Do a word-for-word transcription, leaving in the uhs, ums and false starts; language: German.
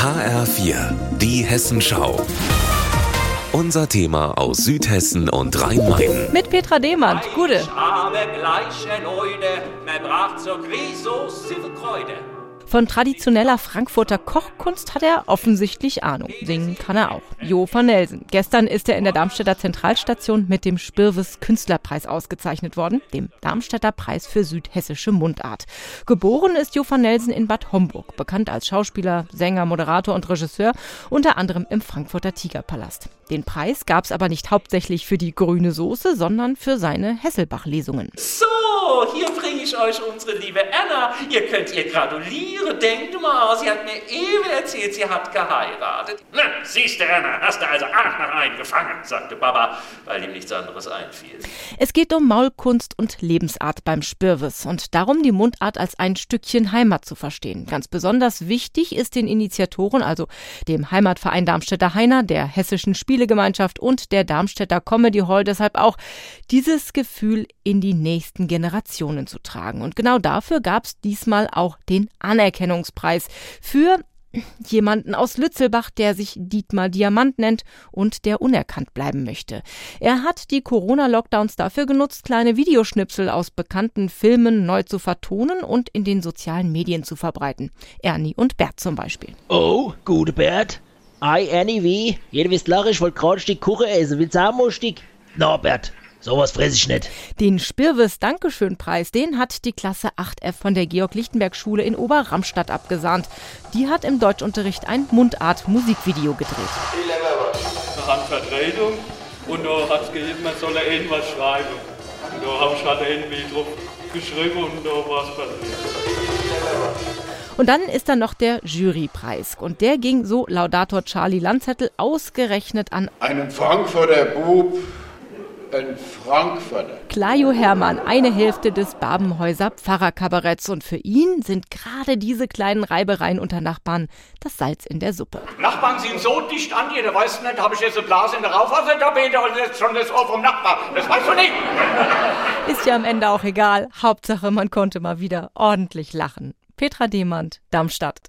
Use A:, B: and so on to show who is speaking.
A: H R vier, die Hessenschau. Unser Thema aus Südhessen und Rhein-Main.
B: Mit Petra Demand. Gute.
C: Ich habe gleiche Leute, man braucht zur Griso Silverkräuter.
B: Von traditioneller Frankfurter Kochkunst hat er offensichtlich Ahnung. Singen kann er auch. Jo van Nelsen. Gestern ist er in der Darmstädter Zentralstation mit dem Spirvis Künstlerpreis ausgezeichnet worden, dem Darmstädter Preis für südhessische Mundart. Geboren ist Jo van Nelsen in Bad Homburg, bekannt als Schauspieler, Sänger, Moderator und Regisseur, unter anderem im Frankfurter Tigerpalast. Den Preis gab es aber nicht hauptsächlich für die grüne Soße, sondern für seine Hesselbach-Lesungen.
C: So, hier bringe ich euch unsere liebe Anna. Ihr könnt ihr gratulieren. Denkt mal, sie hat mir eben erzählt, sie hat geheiratet.
D: Na, siehst du, Anna, hast du also auch noch einen gefangen, sagte Papa, weil ihm nichts anderes einfiel.
B: Es geht um Maulkunst und Lebensart beim Spirvis und darum, die Mundart als ein Stückchen Heimat zu verstehen. Ganz besonders wichtig ist den Initiatoren, also dem Heimatverein Darmstädter Heiner, der Hessischen Spielegemeinschaft und der Darmstädter Comedy Hall deshalb auch, dieses Gefühl in die nächsten Generationen zu tragen. Und genau dafür gab es diesmal auch den Anerkennungspreis für jemanden aus Lützelbach, der sich Dietmar Diamant nennt und der unerkannt bleiben möchte. Er hat die Corona-Lockdowns dafür genutzt, kleine Videoschnipsel aus bekannten Filmen neu zu vertonen und in den sozialen Medien zu verbreiten. Ernie und Bert zum Beispiel.
E: Oh, gute Bert. Ei, Ernie, wie? Jeder wisst lachen, ich wollte gerade ein Stück Kuchen essen. Willst du auch mal ein Stück? Na, Bert, sowas fress ich nicht.
B: Den Spirvis-Dankeschön-Preis, den hat die Klasse acht F von der Georg-Lichtenberg-Schule in Oberramstadt abgesahnt. Die hat im Deutschunterricht ein Mundart-Musikvideo gedreht.
F: Wir haben Vertretung und da hat es gesagt, man solle irgendwas schreiben. Und da habe ich halt irgendwie drauf geschrieben und da war es passiert.
B: Und dann ist da noch der Jurypreis. Und der ging, so Laudator Charlie Landzettel, ausgerechnet an
G: einen Frankfurter Bub, ein Frankfurter.
B: Klajo Hermann, eine Hälfte des Babenhäuser Pfarrerkabaretts. Und für ihn sind gerade diese kleinen Reibereien unter Nachbarn das Salz in der Suppe.
D: Nachbarn sind so dicht an dir, da weißt du nicht, habe ich jetzt eine Blase in der Raufasertapete oder jetzt schon das Ohr vom Nachbar? Das weißt du nicht.
B: Ist ja am Ende auch egal. Hauptsache, man konnte mal wieder ordentlich lachen. Petra Demand, Darmstadt.